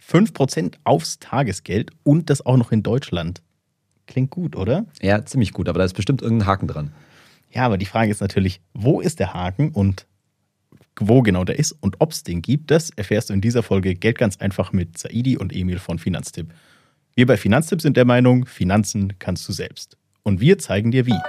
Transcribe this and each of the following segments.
5% aufs Tagesgeld und das auch noch in Deutschland. Klingt gut, oder? Ja, ziemlich gut, aber da ist bestimmt irgendein Haken dran. Ja, aber die Frage ist natürlich, wo ist der Haken und wo genau der ist und ob es den gibt, das erfährst du in dieser Folge Geld ganz einfach mit Saidi und Emil von Finanztipp. Wir bei Finanztipp sind der Meinung, Finanzen kannst du selbst. Und wir zeigen dir wie.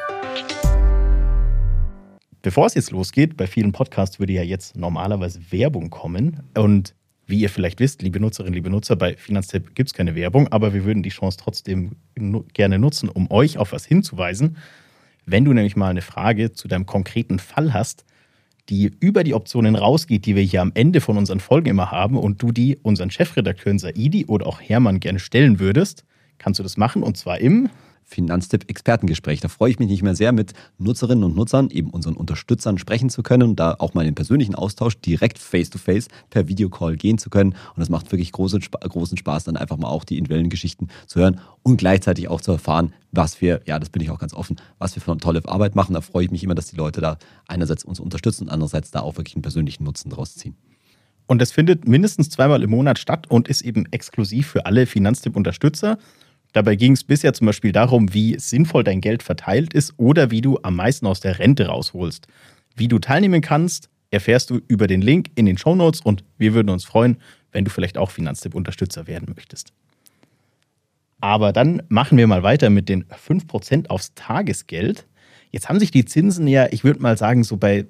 Bevor es jetzt losgeht, bei vielen Podcasts würde ja jetzt normalerweise Werbung kommen. Und wie ihr vielleicht wisst, liebe Nutzerinnen, liebe Nutzer, bei Finanztipp gibt es keine Werbung, aber wir würden die Chance trotzdem gerne nutzen, um euch auf was hinzuweisen. Wenn du nämlich mal eine Frage zu deinem konkreten Fall hast, die über die Optionen rausgeht, die wir hier am Ende von unseren Folgen immer haben und du die unseren Chefredakteuren Saidi oder auch Hermann gerne stellen würdest, kannst du das machen und zwar im Finanztipp-Expertengespräch. Da freue ich mich nicht mehr sehr, mit Nutzerinnen und Nutzern, eben unseren Unterstützern, sprechen zu können und da auch mal in den persönlichen Austausch direkt face-to-face per Videocall gehen zu können. Und das macht wirklich großen Spaß, dann einfach mal auch die individuellen Geschichten zu hören und gleichzeitig auch zu erfahren, was wir, ja, das bin ich auch ganz offen, was wir für eine tolle Arbeit machen. Da freue ich mich immer, dass die Leute da einerseits uns unterstützen und andererseits da auch wirklich einen persönlichen Nutzen draus ziehen. Und das findet mindestens 2-mal im Monat statt und ist eben exklusiv für alle Finanztipp-Unterstützer. Dabei ging es bisher zum Beispiel darum, wie sinnvoll dein Geld verteilt ist oder wie du am meisten aus der Rente rausholst. Wie du teilnehmen kannst, erfährst du über den Link in den Shownotes und wir würden uns freuen, wenn du vielleicht auch Finanztipp-Unterstützer werden möchtest. Aber dann machen wir mal weiter mit den 5% aufs Tagesgeld. Jetzt haben sich die Zinsen ja, ich würde mal sagen, so bei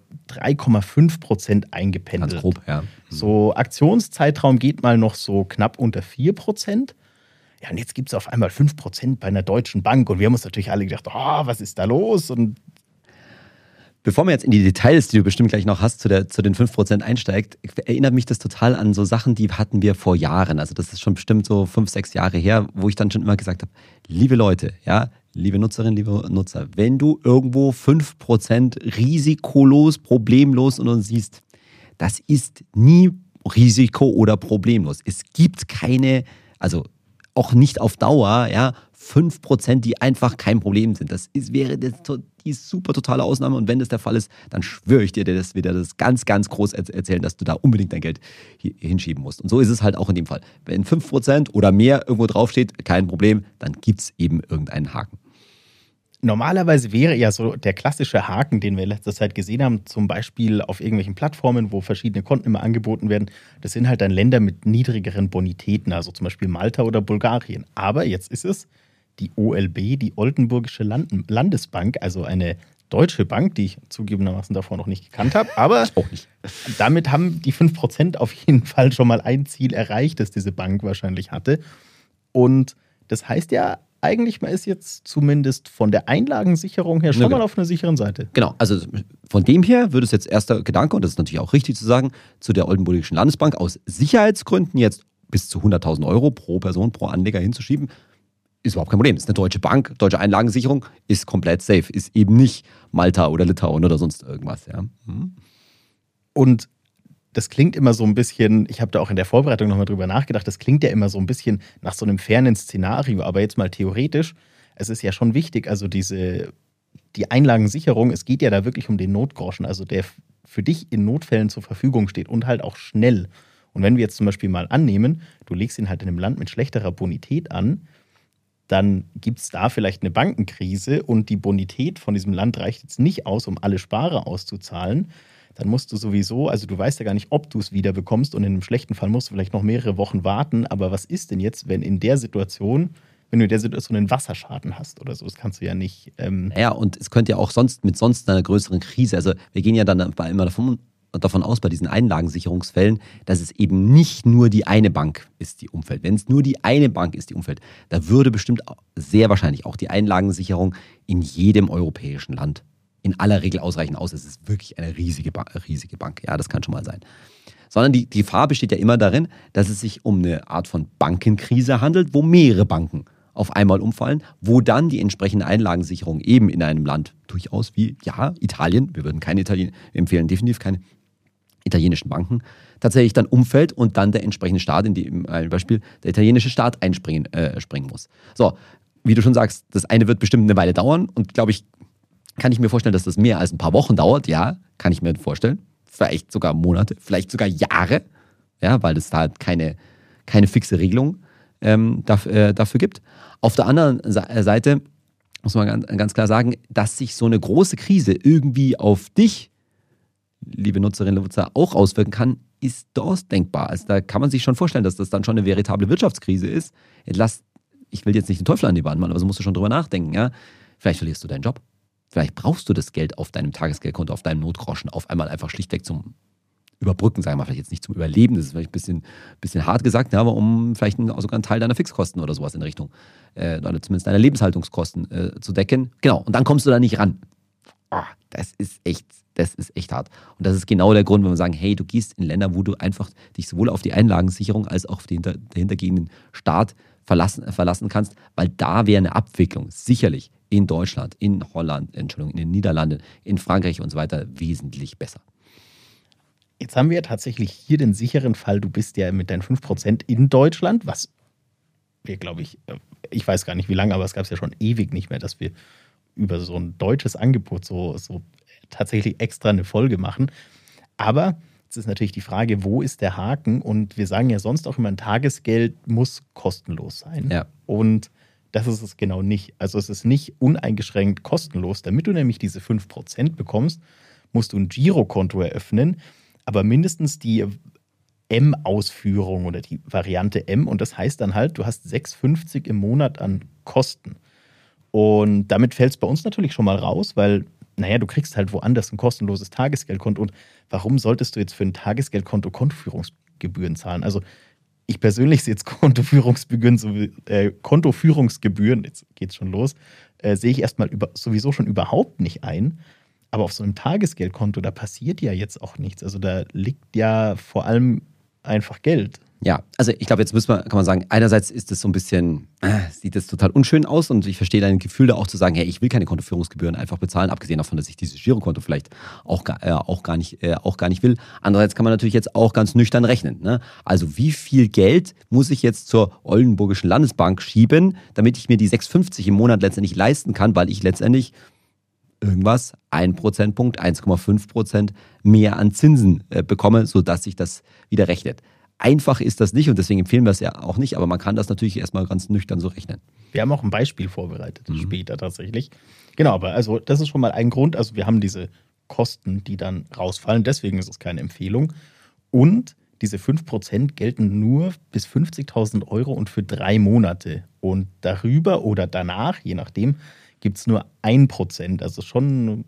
3,5% eingependelt. Ganz grob, ja. So Aktionszeitraum geht mal noch so knapp unter 4%. Ja, und jetzt gibt es auf einmal 5% bei einer deutschen Bank. Und wir haben uns natürlich alle gedacht, oh, was ist da los? Und bevor wir jetzt in die Details, die du bestimmt gleich noch hast, zu den 5% einsteigt, erinnert mich das total an so Sachen, die hatten wir vor Jahren. Also das ist schon bestimmt so 5-6 Jahre her, wo ich dann schon immer gesagt habe, liebe Leute, ja, liebe Nutzerinnen, liebe Nutzer, wenn du irgendwo 5% risikolos, problemlos und siehst, das ist nie risiko- oder problemlos. Es gibt keine, also auch nicht auf Dauer, ja, 5%, die einfach kein Problem sind. Wäre die super totale Ausnahme. Und wenn das der Fall ist, dann schwöre ich dir, dass wir dir das ganz, ganz groß erzählen, dass du da unbedingt dein Geld hinschieben musst. Und so ist es halt auch in dem Fall. Wenn 5% oder mehr irgendwo draufsteht, kein Problem, dann gibt es eben irgendeinen Haken. Normalerweise wäre ja so der klassische Haken, den wir in letzter Zeit gesehen haben, zum Beispiel auf irgendwelchen Plattformen, wo verschiedene Konten immer angeboten werden, das sind halt dann Länder mit niedrigeren Bonitäten, also zum Beispiel Malta oder Bulgarien. Aber jetzt ist es die OLB, die Oldenburgische Landesbank, also eine deutsche Bank, die ich zugegebenermaßen davor noch nicht gekannt habe. Aber auch nicht. Damit haben die 5% auf jeden Fall schon mal ein Ziel erreicht, das diese Bank wahrscheinlich hatte. Und das heißt ja, eigentlich, man ist jetzt zumindest von der Einlagensicherung her schon mal auf einer sicheren Seite. Genau, also von dem her würde es jetzt erster Gedanke, und das ist natürlich auch richtig zu sagen, zu der Oldenburgischen Landesbank aus Sicherheitsgründen jetzt bis zu 100.000 Euro pro Person, pro Anleger hinzuschieben, ist überhaupt kein Problem. Das ist eine deutsche Bank, deutsche Einlagensicherung, ist komplett safe, ist eben nicht Malta oder Litauen oder sonst irgendwas. Ja. Und das klingt immer so ein bisschen, ich habe da auch in der Vorbereitung nochmal drüber nachgedacht, das klingt ja immer so ein bisschen nach so einem fernen Szenario, aber jetzt mal theoretisch, es ist ja schon wichtig, also die Einlagensicherung, es geht ja da wirklich um den Notgroschen, also der für dich in Notfällen zur Verfügung steht und halt auch schnell. Und wenn wir jetzt zum Beispiel mal annehmen, du legst ihn halt in einem Land mit schlechterer Bonität an, dann gibt es da vielleicht eine Bankenkrise und die Bonität von diesem Land reicht jetzt nicht aus, um alle Sparer auszuzahlen. Dann musst du sowieso, also du weißt ja gar nicht, ob du es wieder bekommst und in einem schlechten Fall musst du vielleicht noch mehrere Wochen warten. Aber was ist denn jetzt, wenn du in der Situation einen Wasserschaden hast oder so? Das kannst du ja nicht. Ja, und es könnte ja auch mit einer größeren Krise, also wir gehen ja dann immer davon aus, bei diesen Einlagensicherungsfällen, dass es eben nicht nur die eine Bank ist, die umfällt. Wenn es nur die eine Bank ist, die umfällt, da würde bestimmt sehr wahrscheinlich auch die Einlagensicherung in jedem europäischen Land in aller Regel ausreichend aus. Es ist wirklich eine riesige Bank. Ja, das kann schon mal sein. Sondern die Gefahr besteht ja immer darin, dass es sich um eine Art von Bankenkrise handelt, wo mehrere Banken auf einmal umfallen, wo dann die entsprechende Einlagensicherung eben in einem Land durchaus wie, ja, Italien, wir würden empfehlen definitiv keine italienischen Banken, tatsächlich dann umfällt und dann der entsprechende Staat, in dem Beispiel der italienische Staat springen muss. So, wie du schon sagst, das eine wird bestimmt eine Weile dauern und glaube ich, kann ich mir vorstellen, dass das mehr als ein paar Wochen dauert. Ja, kann ich mir vorstellen. Vielleicht sogar Monate, vielleicht sogar Jahre. Ja, weil es da halt keine keine fixe Regelung dafür gibt. Auf der anderen Seite muss man ganz klar sagen, dass sich so eine große Krise irgendwie auf dich, liebe Nutzerinnen und Nutzer, auch auswirken kann, ist durchaus denkbar. Also da kann man sich schon vorstellen, dass das dann schon eine veritable Wirtschaftskrise ist. Ich will jetzt nicht den Teufel an die Wand machen, aber so musst du schon drüber nachdenken. Ja? Vielleicht verlierst du deinen Job. Vielleicht brauchst du das Geld auf deinem Tagesgeldkonto, auf deinem Notgroschen auf einmal einfach schlichtweg zum Überbrücken, sagen wir mal, vielleicht jetzt nicht zum Überleben, das ist vielleicht ein bisschen hart gesagt, ja, aber um vielleicht sogar einen Teil deiner Fixkosten oder sowas in Richtung, oder zumindest deiner Lebenshaltungskosten zu decken. Genau, und dann kommst du da nicht ran. Oh, das ist echt hart. Und das ist genau der Grund, wenn wir sagen, hey, du gehst in Länder, wo du einfach dich sowohl auf die Einlagensicherung als auch auf den dahintergehenden Staat verlassen kannst, weil da wäre eine Abwicklung sicherlich in Deutschland, in Holland, in den Niederlanden, in Frankreich und so weiter wesentlich besser. Jetzt haben wir tatsächlich hier den sicheren Fall, du bist ja mit deinen 5% in Deutschland, was wir, glaube ich weiß gar nicht wie lange, aber es gab es ja schon ewig nicht mehr, dass wir über so ein deutsches Angebot so tatsächlich extra eine Folge machen. Aber jetzt ist natürlich die Frage, wo ist der Haken? Und wir sagen ja sonst auch immer, ein Tagesgeld muss kostenlos sein. Ja. Und das ist es genau nicht. Also es ist nicht uneingeschränkt kostenlos. Damit du nämlich diese 5% bekommst, musst du ein Girokonto eröffnen, aber mindestens die M-Ausführung oder die Variante M. Und das heißt dann halt, du hast 6,50 im Monat an Kosten. Und damit fällt es bei uns natürlich schon mal raus, weil, du kriegst halt woanders ein kostenloses Tagesgeldkonto. Und warum solltest du jetzt für ein Tagesgeldkonto Kontoführungsgebühren zahlen? Also ich persönlich sehe jetzt Kontoführungsgebühren, jetzt geht's schon los, sehe ich erstmal sowieso schon überhaupt nicht ein. Aber auf so einem Tagesgeldkonto, da passiert ja jetzt auch nichts. Also da liegt ja vor allem einfach Geld. Ja, also ich glaube, jetzt kann man sagen, einerseits ist es so ein bisschen, sieht das total unschön aus und ich verstehe dein Gefühl da auch zu sagen, hey, ich will keine Kontoführungsgebühren einfach bezahlen, abgesehen davon, dass ich dieses Girokonto vielleicht auch gar nicht will. Andererseits kann man natürlich jetzt auch ganz nüchtern rechnen. Ne? Also wie viel Geld muss ich jetzt zur Oldenburgischen Landesbank schieben, damit ich mir die 6,50 im Monat letztendlich leisten kann, weil ich letztendlich irgendwas, 1 Prozentpunkt, 1,5% mehr an Zinsen bekomme, sodass sich das wieder rechnet. Einfach ist das nicht und deswegen empfehlen wir es ja auch nicht, aber man kann das natürlich erstmal ganz nüchtern so rechnen. Wir haben auch ein Beispiel vorbereitet, später tatsächlich. Genau, aber also das ist schon mal ein Grund. Also wir haben diese Kosten, die dann rausfallen, deswegen ist es keine Empfehlung. Und diese 5% gelten nur bis 50.000 Euro und für 3 Monate. Und darüber oder danach, je nachdem, gibt es nur 1%. Also schon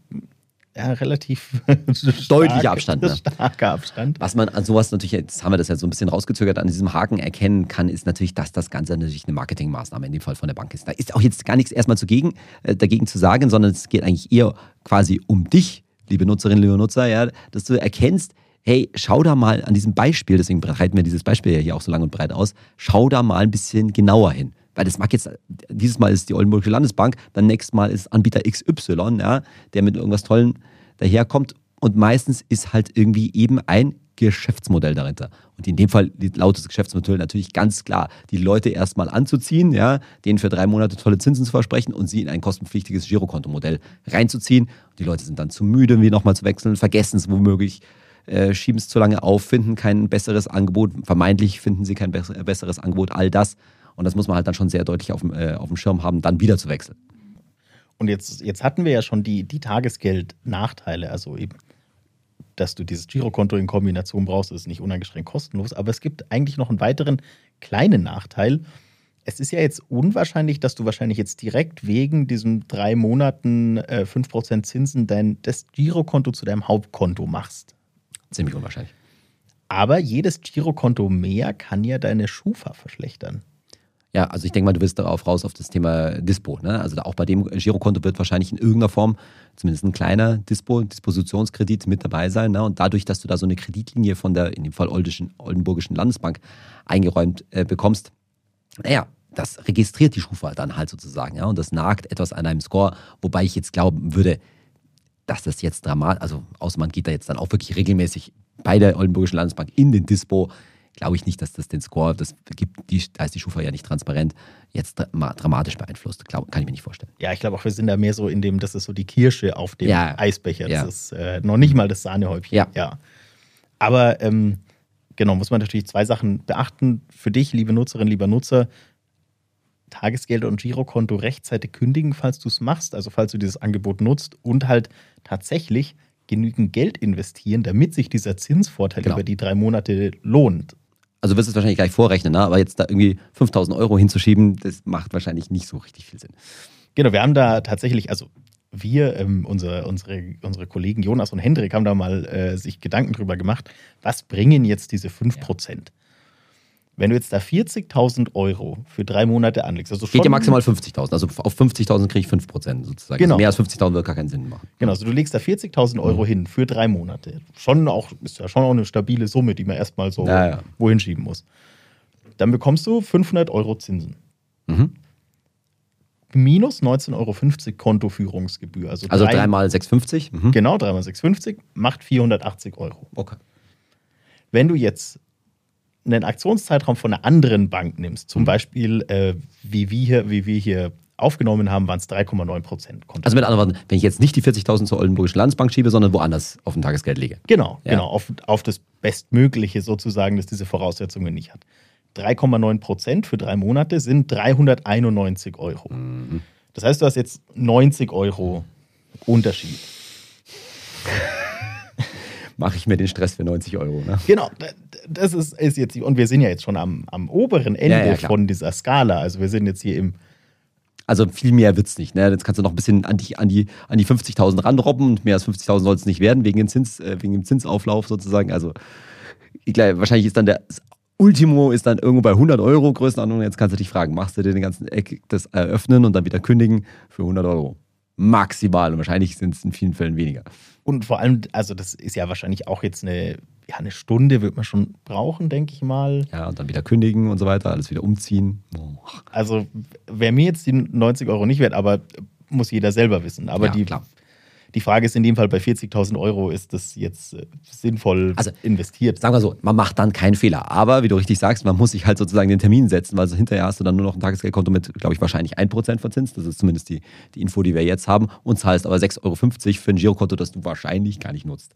relativ deutlicher Abstand. Ne? Starker Abstand. Was man an sowas natürlich, jetzt haben wir das ja so ein bisschen rausgezögert, an diesem Haken erkennen kann, ist natürlich, dass das Ganze natürlich eine Marketingmaßnahme in dem Fall von der Bank ist. Da ist auch jetzt gar nichts erstmal dagegen zu sagen, sondern es geht eigentlich eher quasi um dich, liebe Nutzerinnen, liebe Nutzer, ja, dass du erkennst, hey, schau da mal an diesem Beispiel, deswegen breiten wir dieses Beispiel ja hier auch so lang und breit aus, schau da mal ein bisschen genauer hin. Weil das mag jetzt, dieses Mal ist die Oldenburgische Landesbank, dann nächstes Mal ist Anbieter XY, ja, der mit irgendwas Tollem daherkommt und meistens ist halt irgendwie eben ein Geschäftsmodell dahinter. Und in dem Fall lautet das Geschäftsmodell natürlich ganz klar, die Leute erstmal anzuziehen, ja, denen für 3 Monate tolle Zinsen zu versprechen und sie in ein kostenpflichtiges Girokontomodell reinzuziehen. Und die Leute sind dann zu müde, wie nochmal zu wechseln, vergessen es womöglich, schieben es zu lange auf, finden kein besseres Angebot, vermeintlich finden sie kein besseres Angebot, all das. Und das muss man halt dann schon sehr deutlich auf dem Schirm haben, dann wieder zu wechseln. Und jetzt hatten wir ja schon die Tagesgeld-Nachteile, also eben, dass du dieses Girokonto in Kombination brauchst, ist nicht uneingeschränkt kostenlos. Aber es gibt eigentlich noch einen weiteren kleinen Nachteil. Es ist ja jetzt unwahrscheinlich, dass du wahrscheinlich jetzt direkt wegen diesen 3 Monaten 5% Zinsen das Girokonto zu deinem Hauptkonto machst. Ziemlich unwahrscheinlich. Aber jedes Girokonto mehr kann ja deine Schufa verschlechtern. Ja, also ich denke mal, du willst darauf raus auf das Thema Dispo. Ne? Also auch bei dem Girokonto wird wahrscheinlich in irgendeiner Form zumindest ein kleiner Dispositionskredit mit dabei sein. Ne? Und dadurch, dass du da so eine Kreditlinie von der, in dem Fall Oldenburgischen Landesbank, eingeräumt bekommst, das registriert die Schufa dann halt sozusagen. Ja? Und das nagt etwas an einem Score, wobei ich jetzt glauben würde, dass das jetzt dramatisch, also außer man geht da jetzt dann auch wirklich regelmäßig bei der Oldenburgischen Landesbank in den Dispo, glaube ich nicht, dass das den Score, da ist die Schufa ja nicht transparent, jetzt dramatisch beeinflusst. Kann ich mir nicht vorstellen. Ja, ich glaube auch, wir sind da mehr so in dem, das ist so die Kirsche auf dem Eisbecher. Das ist noch nicht mal das Sahnehäubchen. Ja. Aber genau, muss man natürlich 2 Sachen beachten. Für dich, liebe Nutzerin, lieber Nutzer, Tagesgelder und Girokonto rechtzeitig kündigen, falls du es machst, also falls du dieses Angebot nutzt und halt tatsächlich genügend Geld investieren, damit sich dieser Zinsvorteil Genau. über die 3 Monate lohnt. Also wirst du es wahrscheinlich gleich vorrechnen, ne? Aber jetzt da irgendwie 5.000 Euro hinzuschieben, das macht wahrscheinlich nicht so richtig viel Sinn. Genau, wir haben da tatsächlich, also wir, unsere Kollegen Jonas und Hendrik haben da mal sich Gedanken drüber gemacht, was bringen jetzt diese 5%? Wenn du jetzt da 40.000 Euro für 3 Monate anlegst, also Geht ja maximal 50.000. Also auf 50.000 kriege ich 5% sozusagen. Genau. Also mehr als 50.000 wird gar keinen Sinn machen. Genau, also du legst da 40.000 Euro hin für 3 Monate. Ist ja schon auch eine stabile Summe, die man erstmal so wohin schieben muss. Dann bekommst du 500 Euro Zinsen. Mhm. Minus 19,50 Euro Kontoführungsgebühr. Also 3 mal 6,50? Mhm. Genau, 3 mal 6,50 macht 480 Euro. Okay. Wenn du jetzt einen Aktionszeitraum von einer anderen Bank nimmst, zum Beispiel, wie wir hier aufgenommen haben, waren es 3,9%. Also mit anderen Worten, wenn ich jetzt nicht die 40.000 zur Oldenburgischen Landesbank schiebe, sondern woanders auf ein Tagesgeld lege. Genau, Ja. genau, auf das Bestmögliche sozusagen, das diese Voraussetzungen nicht hat. 3,9% für 3 Monate sind 391 Euro. Das heißt, du hast jetzt 90 Euro Unterschied. Mache ich mir den Stress für 90 Euro. Ne? Genau, das ist jetzt, und wir sind ja jetzt schon am oberen Ende klar. von dieser Skala. Also wir sind jetzt hier im. Also viel mehr wird es nicht. Ne? Jetzt kannst du noch ein bisschen an die 50.000 ranrobben und mehr als 50.000 soll es nicht werden, wegen dem Zinsauflauf sozusagen. Also ich glaube, wahrscheinlich ist dann das Ultimo ist dann irgendwo bei 100 Euro Größenordnung. Jetzt kannst du dich fragen, machst du dir den ganzen Eck das eröffnen und dann wieder kündigen für 100 Euro? Maximal. Und wahrscheinlich sind es in vielen Fällen weniger. Und vor allem, also das ist ja wahrscheinlich auch jetzt eine Stunde wird man schon brauchen, denke ich mal. Ja, und dann wieder kündigen und so weiter, alles wieder umziehen. Oh. Also wäre mir jetzt die 90 Euro nicht wert, aber muss jeder selber wissen. Aber Ja, klar. Die Frage ist in dem Fall bei 40.000 Euro, ist das jetzt sinnvoll investiert? Sagen wir so, man macht dann keinen Fehler. Aber wie du richtig sagst, man muss sich halt sozusagen den Termin setzen, weil so hinterher hast du dann nur noch ein Tagesgeldkonto mit, glaube ich, wahrscheinlich 1% Verzins. Das ist zumindest die Info, die wir jetzt haben. Und zahlst aber 6,50 Euro für ein Girokonto, das du wahrscheinlich gar nicht nutzt.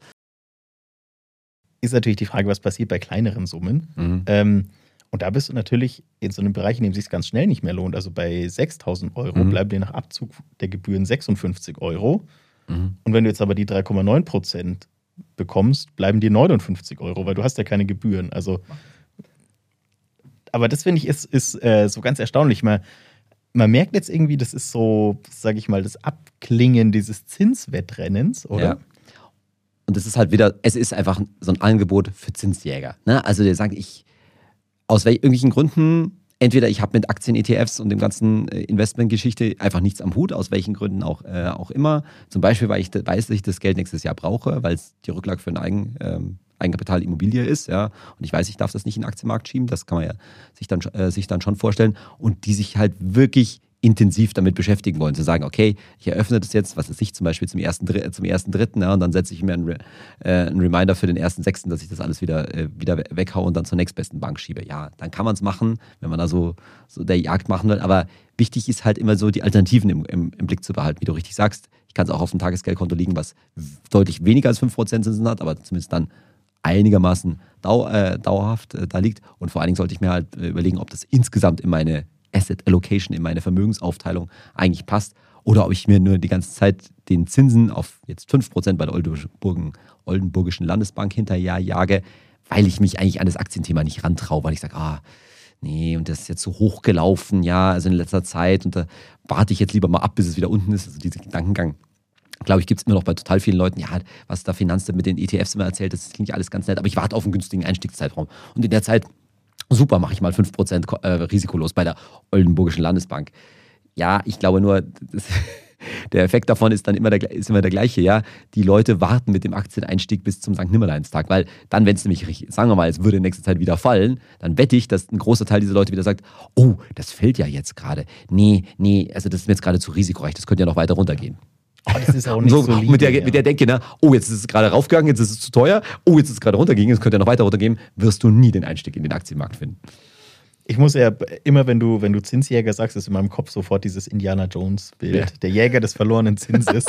Ist natürlich die Frage, was passiert bei kleineren Summen. Und da bist du natürlich in so einem Bereich, in dem es sich ganz schnell nicht mehr lohnt. Also bei 6.000 Euro bleiben dir nach Abzug der Gebühren 56 Euro. Und wenn du jetzt aber die 3,9% bekommst, bleiben dir 59 Euro, weil du hast ja keine Gebühren. Also, aber das finde ich ist so ganz erstaunlich. Man merkt jetzt irgendwie, das ist so, sage ich mal, das Abklingen dieses Zinswettrennens, oder? Ja. Und es ist halt wieder, es ist einfach so ein Angebot für Zinsjäger. Ne? Also der sagt, aus irgendwelchen Gründen, entweder ich habe mit Aktien-ETFs und dem ganzen Investmentgeschichte einfach nichts am Hut, aus welchen Gründen auch immer. Zum Beispiel, weil ich weiß, dass ich das Geld nächstes Jahr brauche, weil es die Rücklage für ein Eigenkapital Immobilie ist. Ja? Und ich weiß, ich darf das nicht in den Aktienmarkt schieben. Das kann man ja sich dann schon vorstellen. Und die sich halt wirklich intensiv damit beschäftigen wollen, zu sagen, okay, ich eröffne das jetzt, was weiß ich, zum Beispiel zum 1.3., ja, und dann setze ich mir einen Reminder für den 1.6., dass ich das alles wieder weghaue und dann zur nächstbesten Bank schiebe. Ja, dann kann man es machen, wenn man da so der Jagd machen will, aber wichtig ist halt immer so, die Alternativen im Blick zu behalten, wie du richtig sagst. Ich kann es auch auf dem Tagesgeldkonto liegen, was deutlich weniger als 5% Zinsen hat, aber zumindest dann einigermaßen dauerhaft da liegt, und vor allen Dingen sollte ich mir halt überlegen, ob das insgesamt in meine Asset Allocation, in meine Vermögensaufteilung eigentlich passt, oder ob ich mir nur die ganze Zeit den Zinsen auf jetzt 5% bei der Oldenburgischen Landesbank hinterher jage, weil ich mich eigentlich an das Aktienthema nicht rantraue, weil ich sage, nee, und das ist jetzt so hochgelaufen, ja, also in letzter Zeit, und da warte ich jetzt lieber mal ab, bis es wieder unten ist. Also dieser Gedankengang, glaube ich, gibt es immer noch bei total vielen Leuten, ja, was da Finanztipp mit den ETFs immer erzählt, das klingt ja alles ganz nett, aber ich warte auf einen günstigen Einstiegszeitraum. Und in der Zeit, super, mache ich mal 5% risikolos bei der Oldenburgischen Landesbank. Ja, ich glaube nur, der Effekt davon ist dann immer der gleiche. Ja? Die Leute warten mit dem Aktieneinstieg bis zum St. Nimmerleinstag, weil dann, wenn es nämlich, sagen wir mal, es würde in nächster Zeit wieder fallen, dann wette ich, dass ein großer Teil dieser Leute wieder sagt, oh, das fällt ja jetzt gerade. Nee, also das ist mir jetzt gerade zu risikoreich, das könnte ja noch weiter runtergehen. Das ist auch nicht so lieb, mit der Denke, ne? Oh, jetzt ist es gerade raufgegangen, jetzt ist es zu teuer, oh, jetzt ist es gerade runtergegangen, es könnte ja noch weiter runtergehen, wirst du nie den Einstieg in den Aktienmarkt finden. Ich muss ja immer, wenn du Zinsjäger sagst, ist in meinem Kopf sofort dieses Indiana Jones-Bild. Ja. Der Jäger des verlorenen Zinses.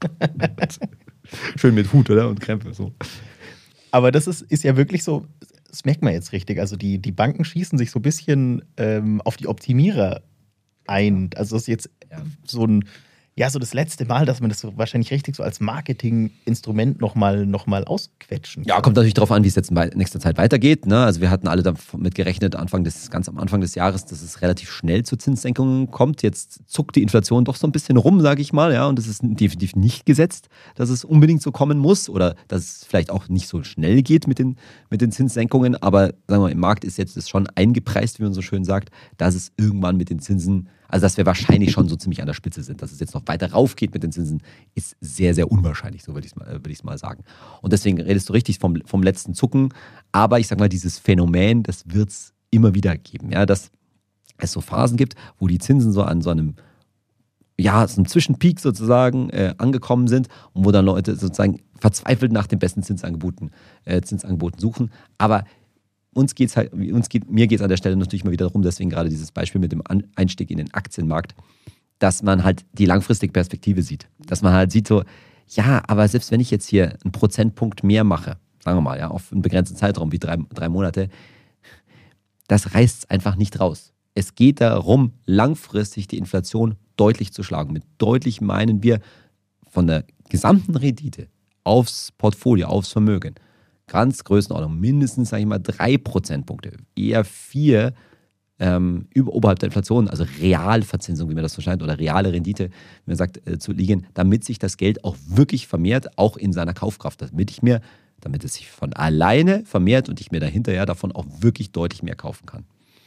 Schön mit Hut, oder? Und Krempe. So. Aber das ist ja wirklich so das merkt man jetzt richtig. Also die Banken schießen sich so ein bisschen auf die Optimierer ein. Also das ist jetzt so so das letzte Mal, dass man das so wahrscheinlich richtig so als Marketinginstrument noch mal ausquetschen kann. Ja, kommt natürlich darauf an, wie es jetzt in nächster Zeit weitergeht. Ne? Also wir hatten alle damit gerechnet, ganz am Anfang des Jahres, dass es relativ schnell zu Zinssenkungen kommt. Jetzt zuckt die Inflation doch so ein bisschen rum, sage ich mal. Ja? Und es ist definitiv nicht gesetzt, dass es unbedingt so kommen muss oder dass es vielleicht auch nicht so schnell geht mit den Zinssenkungen. Aber sagen wir mal, im Markt ist jetzt das schon eingepreist, wie man so schön sagt, dass es irgendwann mit den Zinsen, also dass wir wahrscheinlich schon so ziemlich an der Spitze sind. Dass es jetzt noch weiter raufgeht mit den Zinsen, ist sehr, sehr unwahrscheinlich, so würde ich es mal sagen. Und deswegen redest du richtig vom letzten Zucken. Aber ich sag mal, dieses Phänomen, das wird es immer wieder geben. Ja, dass es so Phasen gibt, wo die Zinsen so an so einem Zwischenpeak sozusagen angekommen sind und wo dann Leute sozusagen verzweifelt nach den besten Zinsangeboten suchen. Aber mir geht es an der Stelle natürlich mal wieder darum, deswegen gerade dieses Beispiel mit dem Einstieg in den Aktienmarkt, dass man halt die langfristige Perspektive sieht. Dass man halt sieht so, ja, aber selbst wenn ich jetzt hier einen Prozentpunkt mehr mache, sagen wir mal, ja, auf einen begrenzten Zeitraum wie drei Monate, das reißt es einfach nicht raus. Es geht darum, langfristig die Inflation deutlich zu schlagen. Mit deutlich meinen wir von der gesamten Rendite aufs Portfolio, aufs Vermögen, ganz Größenordnung, mindestens, sage ich mal, 3 Prozentpunkte, eher 4 oberhalb der Inflation, also Realverzinsung, wie man das versteht, oder reale Rendite, wie man sagt, zu liegen, damit sich das Geld auch wirklich vermehrt, auch in seiner Kaufkraft, damit es sich von alleine vermehrt und ich mir dahinterher davon auch wirklich deutlich mehr kaufen kann.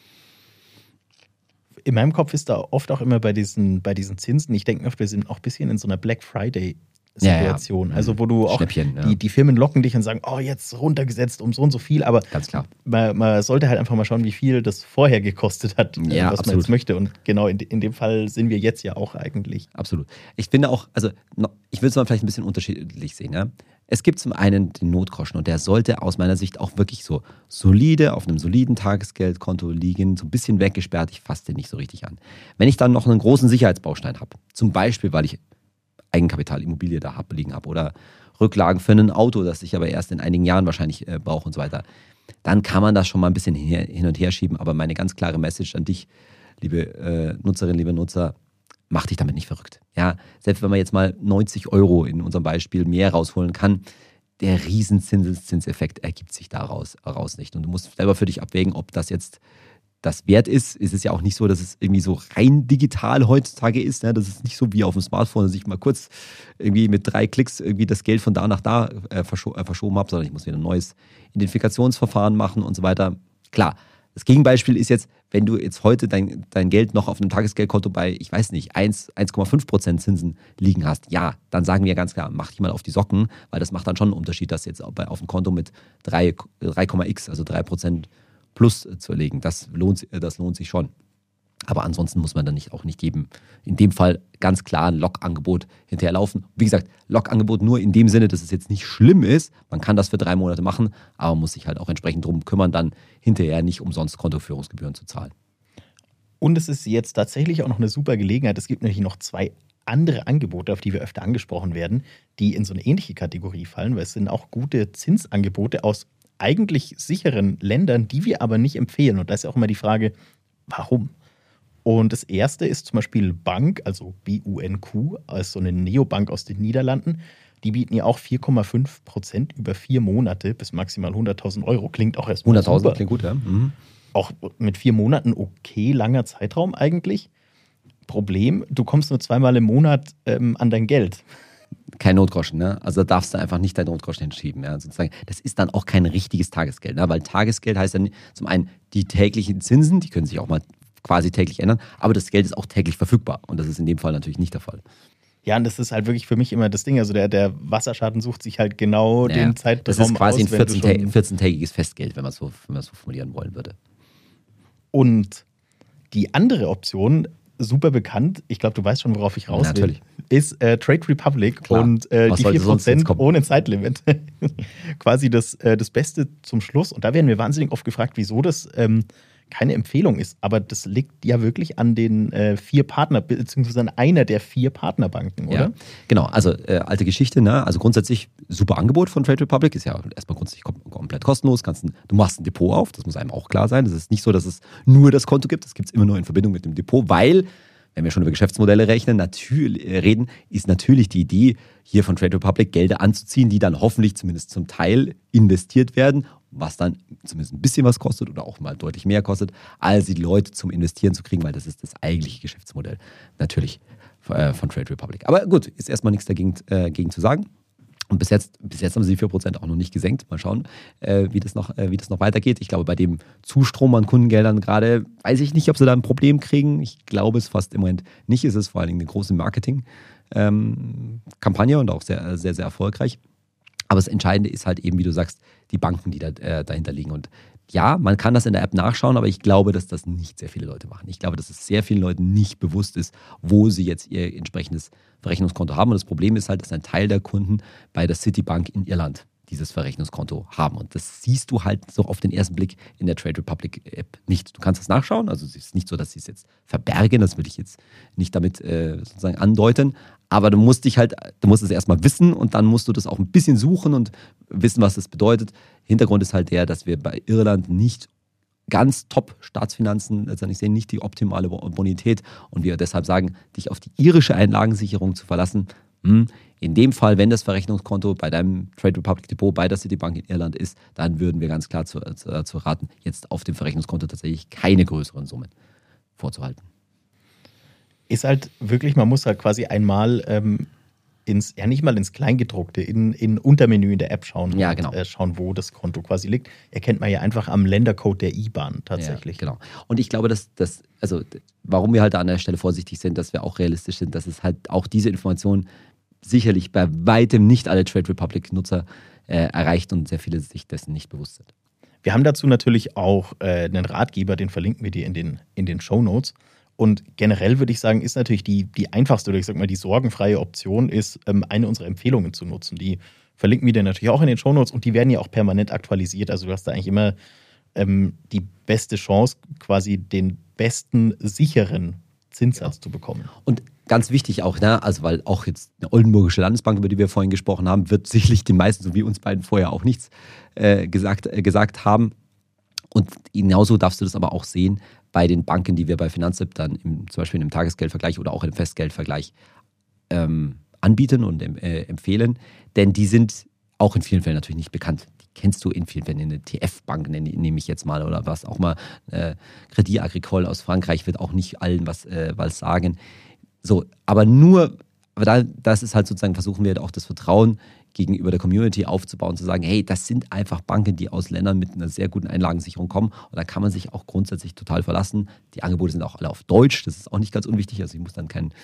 In meinem Kopf ist da oft auch immer bei diesen Zinsen, ich denke oft, wir sind auch ein bisschen in so einer Black Friday-Situation. Ja. Also wo du auch, die Firmen locken dich und sagen, oh, jetzt runtergesetzt um so und so viel, aber ganz klar. Man sollte halt einfach mal schauen, wie viel das vorher gekostet hat, was absolut. Man jetzt möchte. Und genau in dem Fall sind wir jetzt ja auch eigentlich. Absolut. Ich finde auch, also ich will es mal vielleicht ein bisschen unterschiedlich sehen. Ja? Es gibt zum einen den Notgroschen und der sollte aus meiner Sicht auch wirklich so solide auf einem soliden Tagesgeldkonto liegen, so ein bisschen weggesperrt, ich fasse den nicht so richtig an. Wenn ich dann noch einen großen Sicherheitsbaustein habe, zum Beispiel, weil ich Eigenkapitalimmobilie da liegen habe oder Rücklagen für ein Auto, das ich aber erst in einigen Jahren wahrscheinlich brauche und so weiter, dann kann man das schon mal ein bisschen hin und her schieben. Aber meine ganz klare Message an dich, liebe Nutzerinnen, liebe Nutzer, mach dich damit nicht verrückt. Ja, selbst wenn man jetzt mal 90 € in unserem Beispiel mehr rausholen kann, der Riesenzinseffekt ergibt sich daraus nicht. Und du musst selber für dich abwägen, ob das jetzt das wert ist. Es ist ja auch nicht so, dass es irgendwie so rein digital heutzutage ist. Ne? Das ist nicht so wie auf dem Smartphone, dass ich mal kurz irgendwie mit 3 Klicks irgendwie das Geld von da nach da verschoben habe, sondern ich muss wieder ein neues Identifikationsverfahren machen und so weiter. Klar, das Gegenbeispiel ist jetzt, wenn du jetzt heute dein Geld noch auf einem Tagesgeldkonto bei, ich weiß nicht, 1,5% Zinsen liegen hast, ja, dann sagen wir ganz klar, mach dich mal auf die Socken, weil das macht dann schon einen Unterschied, das jetzt auf dem Konto mit 3,x, also 3% plus zu legen. Das lohnt sich schon. Aber ansonsten muss man dann auch nicht jedem, in dem Fall ganz klar ein Log-Angebot hinterherlaufen. Wie gesagt, Log-Angebot nur in dem Sinne, dass es jetzt nicht schlimm ist. Man kann das für 3 Monate machen, aber muss sich halt auch entsprechend drum kümmern, dann hinterher nicht umsonst Kontoführungsgebühren zu zahlen. Und es ist jetzt tatsächlich auch noch eine super Gelegenheit. Es gibt nämlich noch 2 andere Angebote, auf die wir öfter angesprochen werden, die in so eine ähnliche Kategorie fallen, weil es sind auch gute Zinsangebote aus eigentlich sicheren Ländern, die wir aber nicht empfehlen. Und da ist ja auch immer die Frage, warum? Und das erste ist zum Beispiel Bank, also BUNQ, als so eine Neobank aus den Niederlanden. Die bieten ja auch 4,5% über 4 Monate bis maximal 100.000 €. Klingt auch erstmal 100.000 super. klingt gut, ja. Mhm. Auch mit 4 Monaten okay, langer Zeitraum eigentlich. Problem, du kommst nur 2-mal im Monat an dein Geld. Kein Notgroschen, ne? Also da darfst du einfach nicht dein Notgroschen hinschieben. Ja? Sozusagen, das ist dann auch kein richtiges Tagesgeld, ne? Weil Tagesgeld heißt dann zum einen die täglichen Zinsen, die können sich auch mal quasi täglich ändern, aber das Geld ist auch täglich verfügbar und das ist in dem Fall natürlich nicht der Fall. Ja, und das ist halt wirklich für mich immer das Ding, also der Wasserschaden sucht sich halt genau den Zeitraum aus. Das ist quasi ein 14-tägiges Festgeld, wenn man es so formulieren wollen würde. Und die andere Option, super bekannt, ich glaube, du weißt schon, worauf ich raus will, ist Trade Republic. Klar. Und die 4% ohne Zeitlimit. Quasi das Beste zum Schluss. Und da werden wir wahnsinnig oft gefragt, wieso das keine Empfehlung ist. Aber das liegt ja wirklich an den 4 Partner, beziehungsweise an einer der 4 Partnerbanken, oder? Ja, genau. Also alte Geschichte, ne? Also grundsätzlich super Angebot von Trade Republic, ist ja erstmal grundsätzlich komplett kostenlos. Du machst ein Depot auf, das muss einem auch klar sein. Das ist nicht so, dass es nur das Konto gibt, das gibt es immer nur in Verbindung mit dem Depot, weil, wenn wir schon über Geschäftsmodelle reden, ist natürlich die Idee, hier von Trade Republic Gelder anzuziehen, die dann hoffentlich zumindest zum Teil investiert werden, was dann zumindest ein bisschen was kostet oder auch mal deutlich mehr kostet, als die Leute zum Investieren zu kriegen, weil das ist das eigentliche Geschäftsmodell natürlich von Trade Republic. Aber gut, ist erstmal nichts dagegen zu sagen. Und bis jetzt haben sie die 4% auch noch nicht gesenkt. Mal schauen, wie das noch weitergeht. Ich glaube, bei dem Zustrom an Kundengeldern gerade, weiß ich nicht, ob sie da ein Problem kriegen. Ich glaube es fast im Moment nicht. Es ist vor allen Dingen eine große Marketing-Kampagne und auch sehr, sehr, sehr erfolgreich. Aber das Entscheidende ist halt eben, wie du sagst, die Banken, die dahinter liegen. Und ja, man kann das in der App nachschauen, aber ich glaube, dass das nicht sehr viele Leute machen. Ich glaube, dass es sehr vielen Leuten nicht bewusst ist, wo sie jetzt ihr entsprechendes Verrechnungskonto haben. Und das Problem ist halt, dass ein Teil der Kunden bei der Citibank in Irland dieses Verrechnungskonto haben. Und das siehst du halt so auf den ersten Blick in der Trade Republic App nicht. Du kannst das nachschauen, also es ist nicht so, dass sie es jetzt verbergen, das will ich jetzt nicht damit sozusagen andeuten, aber du musst es erstmal wissen und dann musst du das auch ein bisschen suchen und wissen, was das bedeutet. Hintergrund ist halt der, dass wir bei Irland nicht ganz top Staatsfinanzen letztendlich sehen, nicht die optimale Bonität und wir deshalb sagen, dich auf die irische Einlagensicherung zu verlassen. In dem Fall, wenn das Verrechnungskonto bei deinem Trade Republic Depot bei der Citibank in Irland ist, dann würden wir ganz klar zu raten, jetzt auf dem Verrechnungskonto tatsächlich keine größeren Summen vorzuhalten. Ist halt wirklich, man muss halt quasi einmal nicht mal ins Kleingedruckte, in Untermenü in der App schauen, ja, genau. Schauen, wo das Konto quasi liegt. Erkennt man ja einfach am Ländercode der IBAN tatsächlich. Ja, genau. Und ich glaube, warum wir halt da an der Stelle vorsichtig sind, dass wir auch realistisch sind, dass es halt auch diese Informationen sicherlich bei weitem nicht alle Trade Republic-Nutzer erreicht und sehr viele sich dessen nicht bewusst sind. Wir haben dazu natürlich auch einen Ratgeber, den verlinken wir dir in den Shownotes. Und generell würde ich sagen, ist natürlich die einfachste oder ich sag mal die sorgenfreie Option ist, eine unserer Empfehlungen zu nutzen. Die verlinken wir dir natürlich auch in den Shownotes und die werden ja auch permanent aktualisiert. Also du hast da eigentlich immer die beste Chance, quasi den besten sicheren Zinssatz zu bekommen. Und ganz wichtig auch, ne? Also weil auch jetzt eine Oldenburgische Landesbank, über die wir vorhin gesprochen haben, wird sicherlich den meisten, so wie uns beiden vorher auch nichts gesagt haben. Und genauso darfst du das aber auch sehen bei den Banken, die wir bei Finanztipp dann zum Beispiel im Tagesgeldvergleich oder auch im Festgeldvergleich anbieten und empfehlen. Denn die sind auch in vielen Fällen natürlich nicht bekannt. Die kennst du in vielen Fällen. Eine TF-Bank nehme ich jetzt mal oder was auch mal. Crédit Agricole aus Frankreich wird auch nicht allen was sagen. So, aber das ist halt sozusagen, versuchen wir auch das Vertrauen gegenüber der Community aufzubauen, zu sagen, hey, das sind einfach Banken, die aus Ländern mit einer sehr guten Einlagensicherung kommen und da kann man sich auch grundsätzlich total verlassen. Die Angebote sind auch alle auf Deutsch, das ist auch nicht ganz unwichtig, also ich muss dann keinen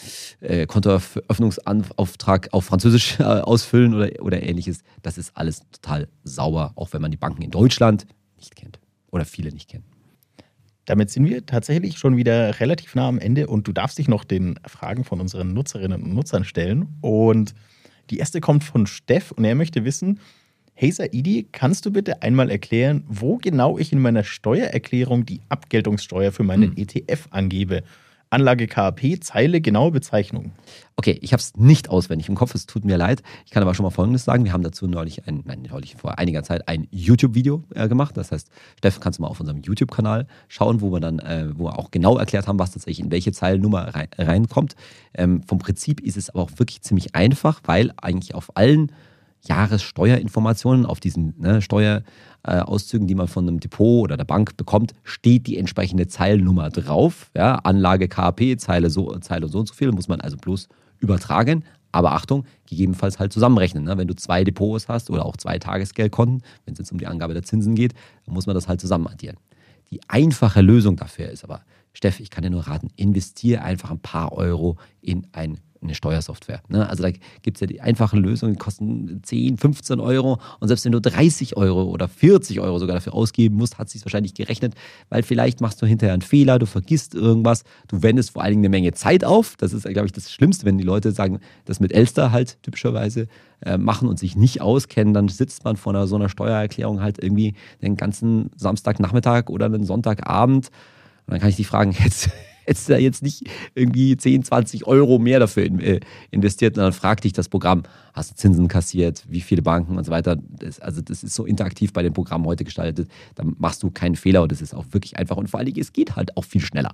Kontoeröffnungsauftrag auf Französisch ausfüllen oder ähnliches. Das ist alles total sauber, auch wenn man die Banken in Deutschland nicht kennt oder viele nicht kennen. Damit sind wir tatsächlich schon wieder relativ nah am Ende und du darfst dich noch den Fragen von unseren Nutzerinnen und Nutzern stellen. Und die erste kommt von Steff und er möchte wissen, hey Saidi, kannst du bitte einmal erklären, wo genau ich in meiner Steuererklärung die Abgeltungssteuer für meinen ETF angebe? Anlage KAP, Zeile, genaue Bezeichnung. Okay, ich habe es nicht auswendig im Kopf, es tut mir leid. Ich kann aber schon mal Folgendes sagen. Wir haben dazu vor einiger Zeit ein YouTube-Video gemacht. Das heißt, Steffen, kannst du mal auf unserem YouTube-Kanal schauen, wo wir auch genau erklärt haben, was tatsächlich in welche Zeilennummer reinkommt. Vom Prinzip ist es aber auch wirklich ziemlich einfach, weil eigentlich auf allen Jahressteuerinformationen, auf diesen Steuerauszügen, die man von einem Depot oder der Bank bekommt, steht die entsprechende Zeilennummer drauf. Ja, Anlage KAP, Zeile so und so viel, muss man also bloß übertragen. Aber Achtung, gegebenenfalls halt zusammenrechnen. Ne? Wenn du 2 Depots hast oder auch 2 Tagesgeldkonten, wenn es jetzt um die Angabe der Zinsen geht, dann muss man das halt zusammen addieren. Die einfache Lösung dafür ist aber, Steff, ich kann dir nur raten, investiere einfach ein paar Euro in ein eine Steuersoftware. Ne? Also da gibt es ja die einfachen Lösungen, die kosten 10, 15 Euro und selbst wenn du 30 Euro oder 40 Euro sogar dafür ausgeben musst, hat es sich wahrscheinlich gerechnet, weil vielleicht machst du hinterher einen Fehler, du vergisst irgendwas, du wendest vor allen Dingen eine Menge Zeit auf. Das ist, glaube ich, das Schlimmste, wenn die Leute sagen, das mit Elster halt typischerweise machen und sich nicht auskennen, dann sitzt man vor so einer Steuererklärung halt irgendwie den ganzen Samstagnachmittag oder einen Sonntagabend und dann kann ich dich fragen, hättest du da jetzt nicht irgendwie 10, 20 Euro mehr dafür investiert und dann fragt dich das Programm, hast du Zinsen kassiert, wie viele Banken und so weiter. Das ist so interaktiv bei dem Programm heute gestaltet, da machst du keinen Fehler und das ist auch wirklich einfach und vor allen Dingen, es geht halt auch viel schneller.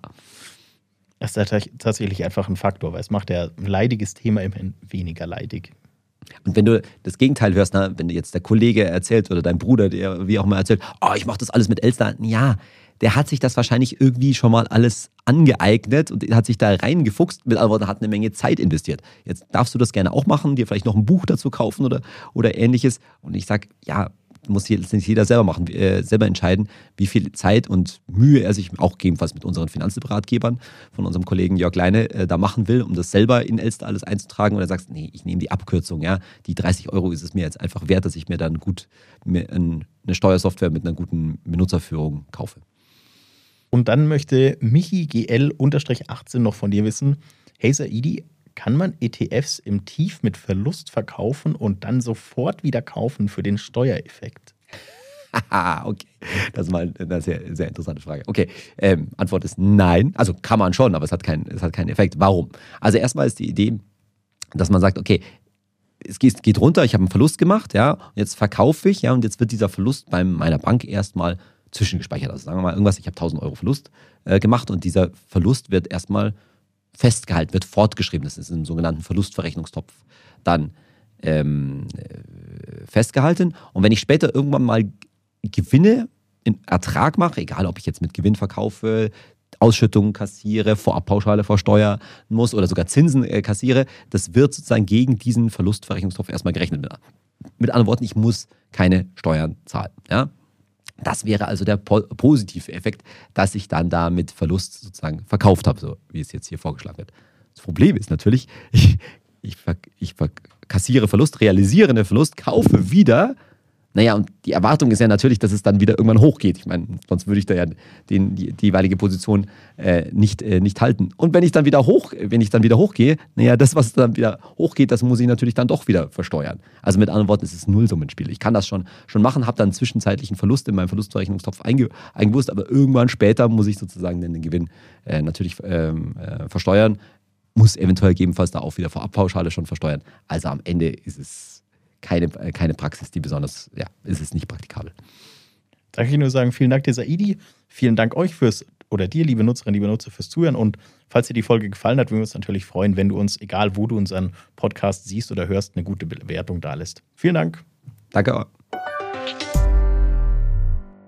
Das ist tatsächlich einfach ein Faktor, weil es macht ja ein leidiges Thema immerhin weniger leidig. Und wenn du das Gegenteil hörst, ne, wenn dir jetzt der Kollege erzählt oder dein Bruder, der wie auch immer erzählt, oh, ich mache das alles mit Elster, ja, der hat sich das wahrscheinlich irgendwie schon mal alles angeeignet und hat sich da reingefuchst, mit anderen Worten, hat eine Menge Zeit investiert. Jetzt darfst du das gerne auch machen, dir vielleicht noch ein Buch dazu kaufen oder ähnliches. Und ich sage, ja, muss jetzt nicht jeder selber machen, selber entscheiden, wie viel Zeit und Mühe er sich auch gegebenenfalls mit unseren Finanzratgebern von unserem Kollegen Jörg Leine da machen will, um das selber in Elster alles einzutragen. Und er sagt, nee, ich nehme die Abkürzung, ja, die 30 Euro ist es mir jetzt einfach wert, dass ich mir dann eine Steuersoftware mit einer guten Benutzerführung kaufe. Und dann möchte Michi GL-18 noch von dir wissen, hey Saidi, kann man ETFs im Tief mit Verlust verkaufen und dann sofort wieder kaufen für den Steuereffekt? Okay, das ist mal eine sehr, sehr interessante Frage. Okay, Antwort ist nein. Also kann man schon, aber es hat keinen Effekt. Warum? Also erstmal ist die Idee, dass man sagt, okay, es geht runter, ich habe einen Verlust gemacht, ja, und jetzt verkaufe ich, ja, und jetzt wird dieser Verlust bei meiner Bank erstmal zwischengespeichert. Also sagen wir mal irgendwas, ich habe 1.000 Euro Verlust gemacht und dieser Verlust wird erstmal festgehalten, wird fortgeschrieben. Das ist im sogenannten Verlustverrechnungstopf dann festgehalten. Und wenn ich später irgendwann mal Gewinne in Ertrag mache, egal ob ich jetzt mit Gewinn verkaufe, Ausschüttungen kassiere, Vorabpauschale versteuern muss oder sogar Zinsen kassiere, das wird sozusagen gegen diesen Verlustverrechnungstopf erstmal gerechnet. Mit anderen Worten, ich muss keine Steuern zahlen. Ja? Das wäre also der positive Effekt, dass ich dann da mit Verlust sozusagen verkauft habe, so wie es jetzt hier vorgeschlagen wird. Das Problem ist natürlich, ich kassiere Verlust, realisiere einen Verlust, kaufe wieder. Naja, und die Erwartung ist ja natürlich, dass es dann wieder irgendwann hochgeht. Ich meine, sonst würde ich da ja die jeweilige Position nicht halten. Und wenn ich dann wieder hochgehe, naja, das, was dann wieder hochgeht, das muss ich natürlich dann doch wieder versteuern. Also mit anderen Worten, es ist ein Nullsummenspiel. Ich kann das schon machen, habe dann zwischenzeitlichen Verlust in meinem Verlustverrechnungstopf eingebüßt, aber irgendwann später muss ich sozusagen den Gewinn natürlich versteuern, muss eventuell gegebenenfalls da auch wieder Vorabpauschale schon versteuern. Also am Ende ist es keine Praxis, die besonders, ja, ist es nicht praktikabel. Da kann ich nur sagen, vielen Dank dir, Saidi. Vielen Dank euch dir, liebe Nutzerinnen, liebe Nutzer, fürs Zuhören. Und falls dir die Folge gefallen hat, würden wir uns natürlich freuen, wenn du uns, egal wo du unseren Podcast siehst oder hörst, eine gute Bewertung da lässt. Vielen Dank. Danke.